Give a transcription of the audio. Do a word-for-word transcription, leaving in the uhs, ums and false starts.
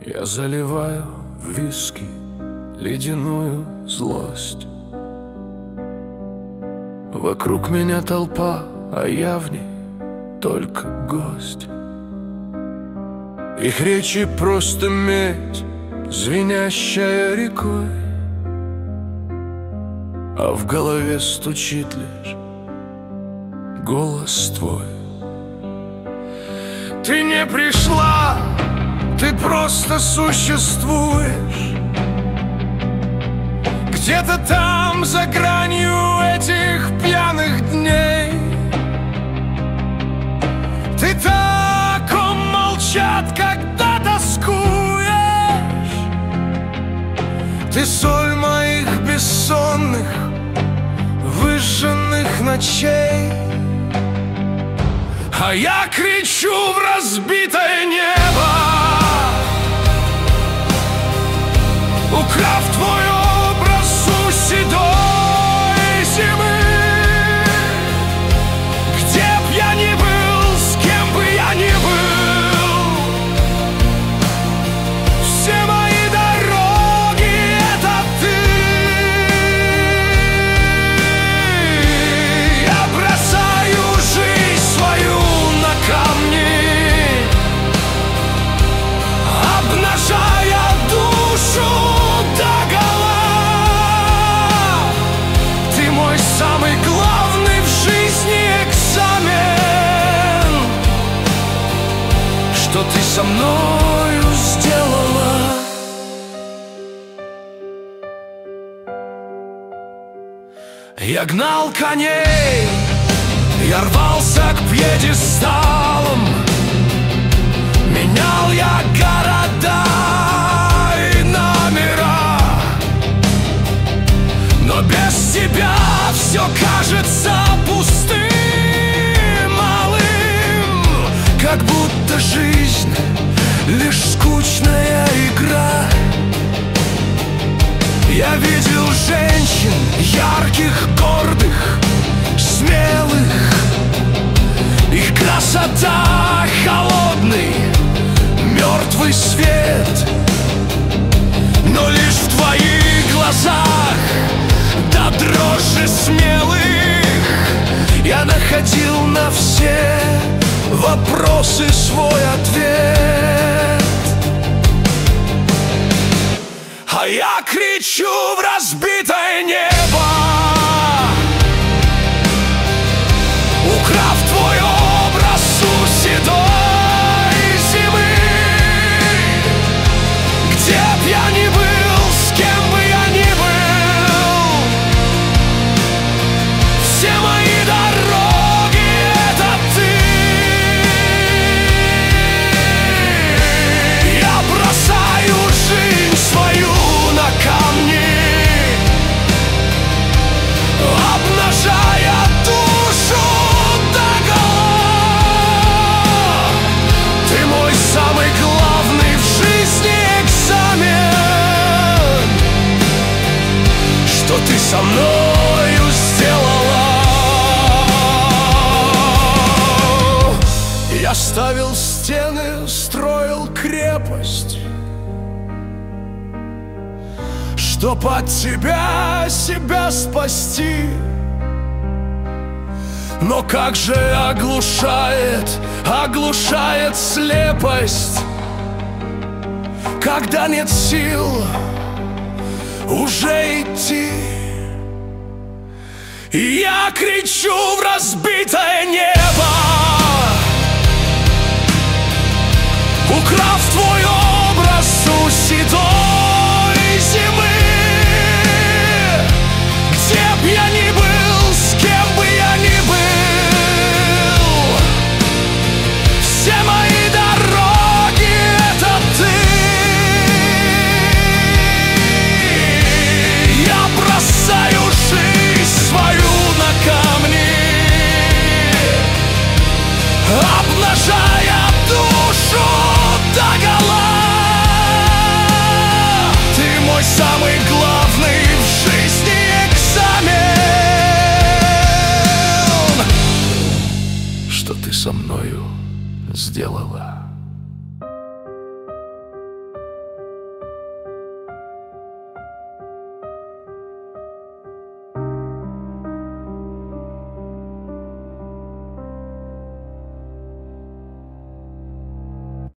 Я заливаю в виски ледяную злость. Вокруг меня толпа, а я в ней только гость. Их речи просто медь, звенящая рекой, а в голове стучит лишь голос твой. Ты не пришла, ты просто существуешь где-то там, за гранью этих пьяных дней. Ты та, о ком молчат, когда тоскуешь. Ты соль моих бессонных, выжженных ночей. А я кричу в разбитое небо, украв твой образ у седой зимы. Где б я ни был, с кем бы я ни был, все мои дороги — это ты. Я бросаю жизнь свою на камни, обнажая душу догола. Ты мой самый главный в жизни экзамен. Что ты со мною сделала? Я гнал коней, я рвался к пьедесталам, менял я города и номера. Но без тебя все кажется пустым, малым, как будто жизнь лишь скучная игра. Я видел женщин ярких, гордых, смелых. Их красота — холодный, мертвый свет. Но лишь в твоих глазах, до дрожи смелых, я находил на все вопросы свой ответ. А я кричу в разбитое небо, украв твой образ у седой зимы. Где б я ни был, с кем бы я ни был, все мои дороги — это ты. Я бросаю жизнь свою на камни, обнажая душу догола. Ты мой самый главный в жизни экзамен. Что ты со мною сделала? Я ставил стены, строил крепость, чтоб от тебя себя спасти. Но как же оглушает, оглушает слепость, когда нет сил уже идти. И я кричу в разбитое небо, украв твой образ у седой зимы. Где б я ни был, с кем бы я ни был, все мои дороги — это ты. Я бросаю жизнь свою на камни, обнажая душу догола. Ты мой самый главный в жизни экзамен. Что ты со мною сделала?